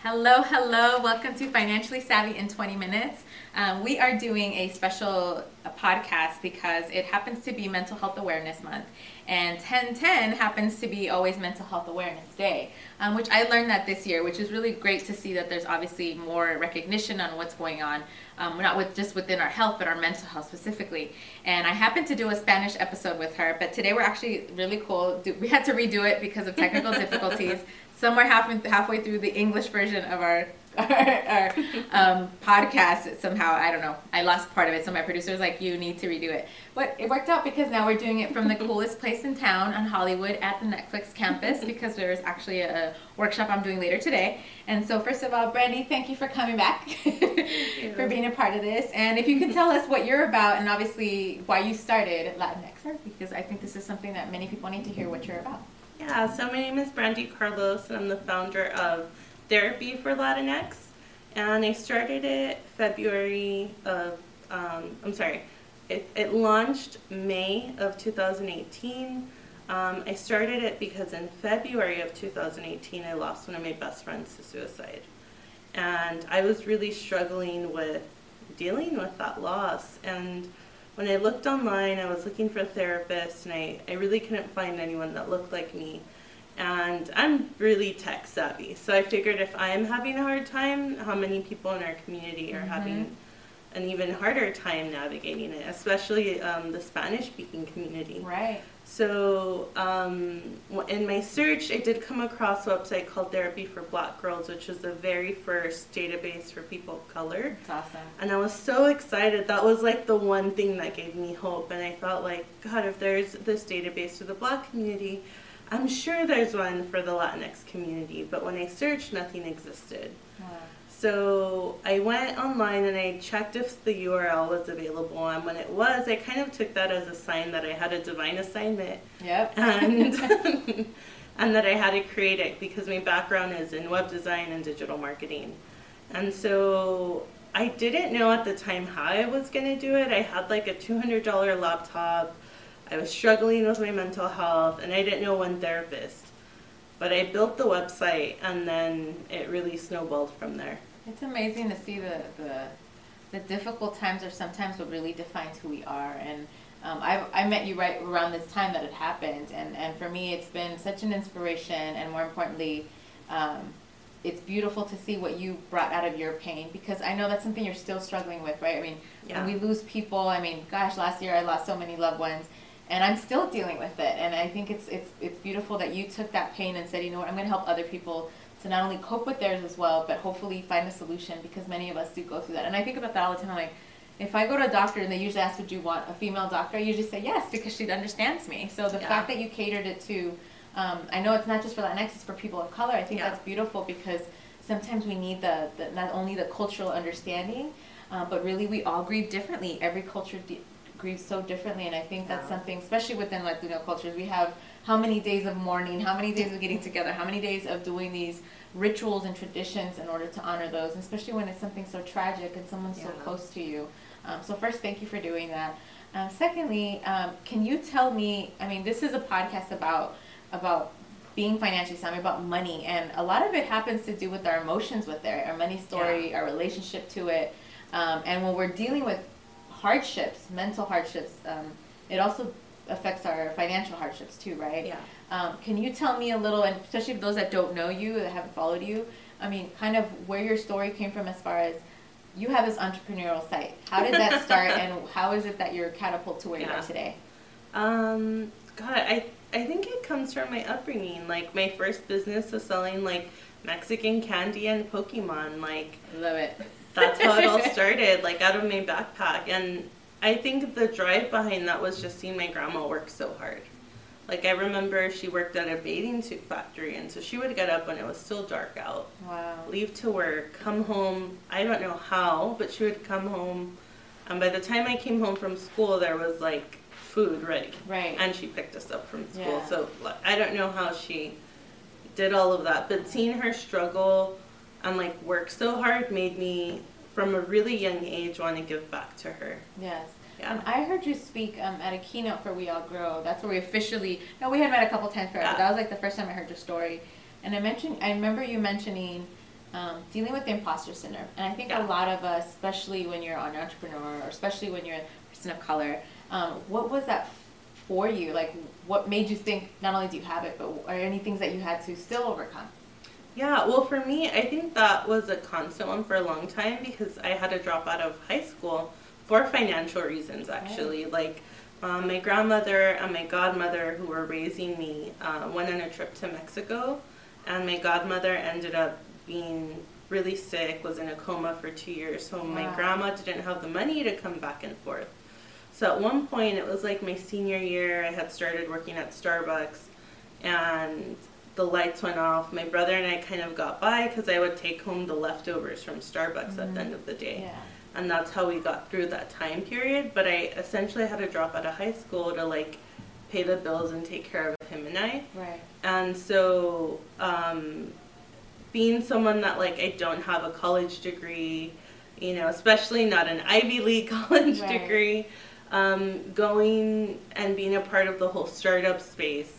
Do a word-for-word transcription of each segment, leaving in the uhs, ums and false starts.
Hello, hello. Welcome to Financially Savvy in twenty minutes. Um, we are doing a special uh, podcast because it happens to be Mental Health Awareness Month, and ten ten happens to be always Mental Health Awareness Day, um, which I learned that this year, which is really great to see that there's obviously more recognition on what's going on, um, not with just within our health, but our mental health specifically. And I happened to do a Spanish episode with her, but today we're actually really cool. We had to redo it because of technical difficulties. Somewhere half, halfway through the English version of our, our, our um, podcast, somehow, I don't know, I lost part of it. So my producer was like, you need to redo it. But it worked out because now we're doing it from the coolest place in town on Hollywood at the Netflix campus, because there's actually a workshop I'm doing later today. And so first of all, Brandy, thank you for coming back, for being a part of this. And if you can tell us what you're about and obviously why you started Latinx, because I think this is something that many people need to hear what you're about. Yeah, so my name is Brandy Carlos, and I'm the founder of Therapy for Latinx, and I started it February of, um, I'm sorry, it, it launched May of two thousand eighteen. Um, I started it because in February of two thousand eighteen, I lost one of my best friends to suicide, and I was really struggling with dealing with that loss. And when I looked online, I was looking for a therapist, and I, I really couldn't find anyone that looked like me. And I'm really tech savvy, so I figured if I'm having a hard time, how many people in our community are mm-hmm. having an even harder time navigating it, especially um, the Spanish-speaking community. Right. So um, in my search, I did come across a website called Therapy for Black Girls, which was the very first database for people of color. That's awesome. And I was so excited. That was like the one thing that gave me hope. And I felt like, God, if there's this database for the Black community, I'm sure there's one for the Latinx community. But when I searched, nothing existed. Wow. So I went online and I checked if the U R L was available, and when it was, I kind of took that as a sign that I had a divine assignment. Yep. And, and that I had to create it because my background is in web design and digital marketing. And so I didn't know at the time how I was going to do it. I had like a two hundred dollar laptop. I was struggling with my mental health, and I didn't know one therapist. But I built the website, and then it really snowballed from there. It's amazing to see the, the, the difficult times are sometimes what really defines who we are. And um, I, I met you right around this time that it happened. And, and for me, it's been such an inspiration. And more importantly, um, it's beautiful to see what you brought out of your pain. Because I know that's something you're still struggling with, right? I mean, yeah. When we lose people, I mean, gosh, last year I lost so many loved ones. And I'm still dealing with it. And I think it's, it's, it's beautiful that you took that pain and said, you know what, I'm going to help other people to not only cope with theirs as well, but hopefully find a solution, because many of us do go through that. And I think about that all the time. I'm like, if I go to a doctor and they usually ask, would you want a female doctor? I usually say yes, because she understands me. So the yeah. fact that you catered it to, um, I know it's not just for Latinx, it's for people of color. I think yeah. that's beautiful, because sometimes we need the, the not only the cultural understanding, uh, but really we all grieve differently. Every culture de- grieves so differently, and I think that's yeah. something, especially within Latino cultures, we have how many days of mourning, how many days of getting together, how many days of doing these rituals and traditions in order to honor those, and especially when it's something so tragic and someone yeah. so close to you. Um, so first, thank you for doing that. Um, secondly, um, can you tell me, I mean, this is a podcast about about being financially savvy, about money, and a lot of it happens to do with our emotions with it, our money story, yeah. our relationship to it, um, and when we're dealing with hardships, mental hardships, um, it also affects our financial hardships too, right? Yeah. Um, can you tell me a little, and especially for those that don't know you, that haven't followed you, I mean, kind of where your story came from as far as you have this entrepreneurial site. How did that start, and how is it that you're catapulted to where yeah. you are today? Um, God, I, I think it comes from my upbringing. Like, my first business was selling, like, Mexican candy and Pokemon. Like, love it. That's how it all started, like, out of my backpack. And I think the drive behind that was just seeing my grandma work so hard. Like, I remember she worked at a bathing suit factory, and so she would get up when it was still dark out. Wow. Leave to work, come home. I don't know how, but she would come home. And by the time I came home from school, there was, like, food ready. Right. And she picked us up from school. Yeah. So I don't know how she did all of that. But seeing her struggle and, like, work so hard made me, from a really young age, want to give back to her. Yes. Yeah. Um, I heard you speak um, at a keynote for We All Grow. That's where we officially, no, we had met a couple times prior, yeah. but that was like the first time I heard your story. And I mentioned, I remember you mentioning um, dealing with the imposter syndrome. And I think Yeah. a lot of us, especially when you're an entrepreneur, or especially when you're a person of color, um, what was that for you? Like, what made you think not only do you have it, but are any things that you had to still overcome? Yeah, well, for me, I think that was a constant one for a long time because I had to drop out of high school for financial reasons, actually. Like, um, my grandmother and my godmother, who were raising me, uh, went on a trip to Mexico, and my godmother ended up being really sick, was in a coma for two years, so my Wow. grandma didn't have the money to come back and forth. So at one point, it was like my senior year, I had started working at Starbucks, and the lights went off. My brother and I kind of got by because I would take home the leftovers from Starbucks mm-hmm. at the end of the day. Yeah. And that's how we got through that time period. But I essentially had to drop out of high school to like pay the bills and take care of him and I. Right. And so um, being someone that like I don't have a college degree, you know, especially not an Ivy League college right. degree, um, going and being a part of the whole startup space,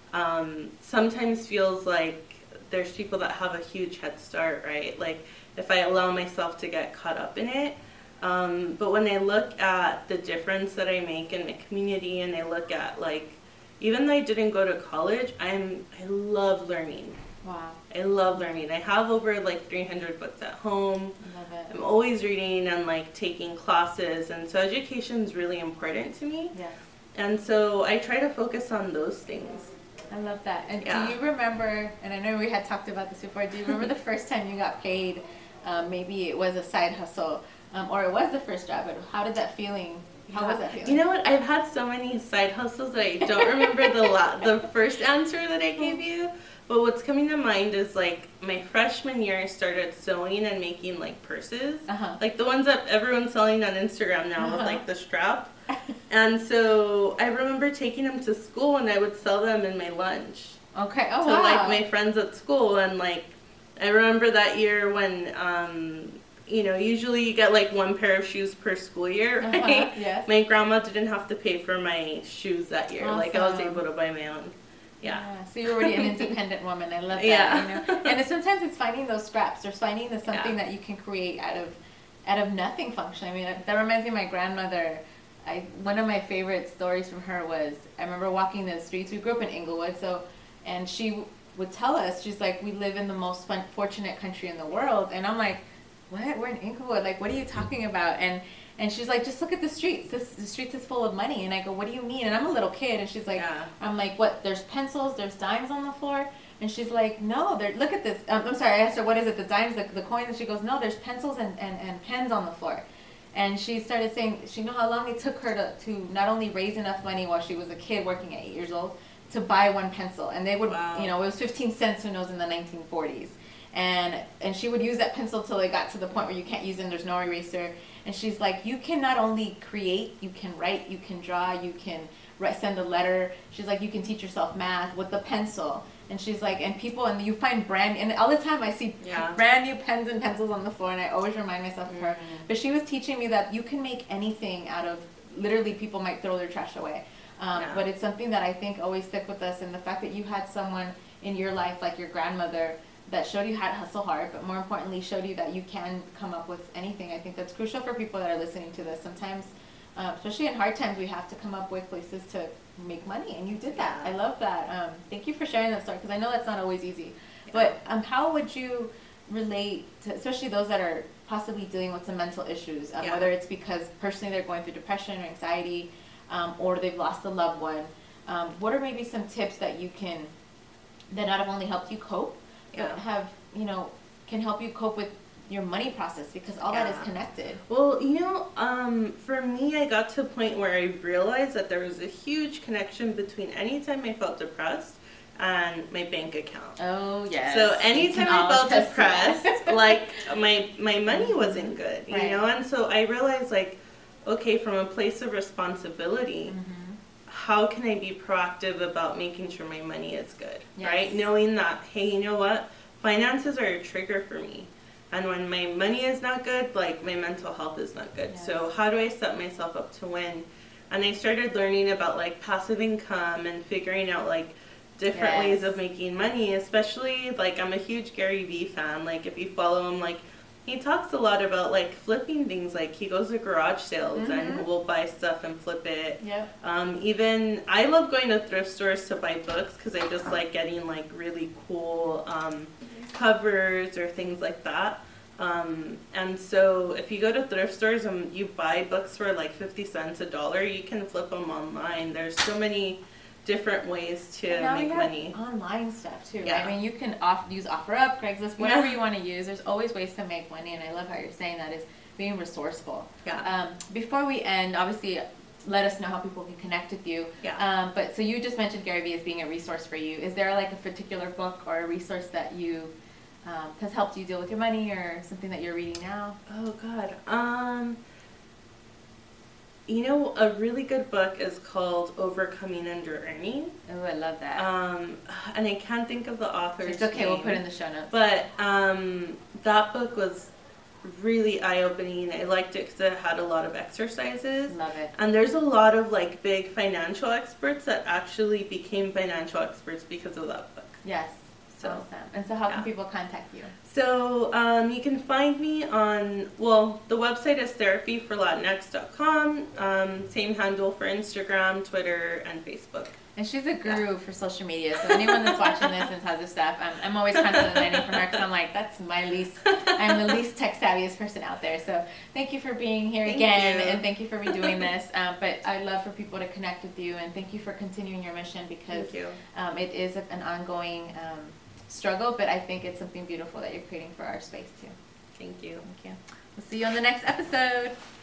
Um, sometimes feels like there's people that have a huge head start, right? Like if I allow myself to get caught up in it. Um, but when I look at the difference that I make in my community, and I look at like, even though I didn't go to college, I'm I love learning. Wow. I love learning. I have over like three hundred books at home. Love it. I'm always reading and like taking classes, and so education is really important to me. Yes. And so I try to focus on those things. I love that. And Yeah. do you remember, and I know we had talked about this before, do you remember the first time you got paid? Um, maybe it was a side hustle, um, or it was the first job, but how did that feeling, how Yeah. was that feeling? You know what? I've had so many side hustles that I don't remember the la- the first answer that I gave you. But what's coming to mind is like my freshman year, I started sewing and making like purses, Uh-huh. like the ones that everyone's selling on Instagram now with Uh-huh. like the strap. And so I remember taking them to school, and I would sell them in my lunch Okay. Oh, to wow. like my friends at school. And like I remember that year when um, you know, usually you get like one pair of shoes per school year, right? Uh-huh. Yes. My grandma didn't have to pay for my shoes that year. Like I was Awesome. able to buy my own. Yeah. Yeah, so you're already an independent woman. I love that. Yeah. You know? And it's, sometimes it's finding those scraps or finding the something Yeah. that you can create out of out of nothing function. I mean, that reminds me of my grandmother. I one of my favorite stories from her was I remember walking the streets. We grew up in Inglewood, so and she would tell us, she's like, we live in the most fun, fortunate country in the world, and I'm like, what? We're in Inglewood. Like, what are you talking about? And And she's like, just look at the streets. This the streets is full of money. And I go, what do you mean? And I'm a little kid, and she's like, Yeah. I'm like, what? There's pencils, there's dimes on the floor. And she's like, no, there. Look at this. Um, I'm sorry. I asked her, what is it? The dimes, the, the coins. And she goes, no, there's pencils and, and, and pens on the floor. And she started saying, she knew how long it took her to, to not only raise enough money while she was a kid working at eight years old to buy one pencil. And they would, Wow. you know, it was fifteen cents, who knows, in the nineteen forties. And and she would use that pencil till it got to the point where you can't use it and there's no eraser. And she's like, you can not only create, you can write, you can draw, you can write, send a letter. She's like, you can teach yourself math with the pencil. And she's like, and people, and you find brand, and all the time I see Yeah. brand new pens and pencils on the floor, and I always remind myself of her. Mhm. But she was teaching me that you can make anything out of, literally people might throw their trash away. Um, Yeah. But it's something that I think always stick with us, and the fact that you had someone in your life, like your grandmother, that showed you how to hustle hard, but more importantly showed you that you can come up with anything. I think that's crucial for people that are listening to this. Sometimes, uh, especially in hard times, we have to come up with places to make money, and you did that. Yeah. I love that. Um, thank you for sharing that story, because I know that's not always easy. Yeah. But um, how would you relate to, especially those that are possibly dealing with some mental issues, um, Yeah. whether it's because personally they're going through depression or anxiety, um, or they've lost a loved one. Um, what are maybe some tips that you can, that not have only helped you cope, but Yeah. have, you know, can help you cope with your money process, because all that Yeah. is connected. Well, you know, um, for me, I got to a point where I realized that there was a huge connection between anytime I felt depressed and my bank account. Oh, yes. So We anytime can I all felt attest to that. depressed, like my my money wasn't good, you Right. know, and so I realized like, okay, from a place of responsibility, Mhm. how can I be proactive about making sure my money is good, Yes. right? Knowing that, hey, you know what, finances are a trigger for me. And when my money is not good, like my mental health is not good. Yes. So how do I set myself up to win? And I started learning about like passive income and figuring out like different Yes. ways of making money, especially like I'm a huge Gary Vee fan. Like if you follow him, like he talks a lot about like flipping things. Like he goes to garage sales Mhm. and will buy stuff and flip it. Yep. Um, even I love going to thrift stores to buy books because I just like getting like really cool um, covers or things like that. Um, and so if you go to thrift stores and you buy books for like fifty cents a dollar, you can flip them online. There's so many different ways to And now make we have money. online stuff too, Yeah. right? I mean, you can off, use OfferUp, Craigslist, whatever you want to use. There's always ways to make money, and I love how you're saying that is being resourceful. Yeah. Um, before we end, obviously, let us know how people can connect with you. Yeah. Um, but so you just mentioned Gary Vee as being a resource for you. Is there like a particular book or a resource that you um, has helped you deal with your money, or something that you're reading now? Oh God. Um, you know, a really good book is called Overcoming Under Earning. Oh, I love that. Um, and I can't think of the author's It's okay, name. we'll put it in the show notes. But um, that book was really eye-opening. I liked it because it had a lot of exercises. Love it. And there's a lot of like big financial experts that actually became financial experts because of that book. Yes. So, Awesome. And so how yeah. can people contact you? So um, you can find me on, well, the website is therapy for latinx dot com. Um, same handle for Instagram, Twitter, and Facebook. And she's a guru yeah. for social media, so anyone that's watching this and has this stuff, I'm, I'm always constantly learning from her because I'm like, that's my least, I'm the least tech savviest person out there. So thank you for being here thank again, you. and thank you for redoing this. Um, but I'd love for people to connect with you, and thank you for continuing your mission, because um, it is an ongoing um, struggle, but I think it's something beautiful that you're creating for our space too. Thank you. Thank you. We'll see you on the next episode.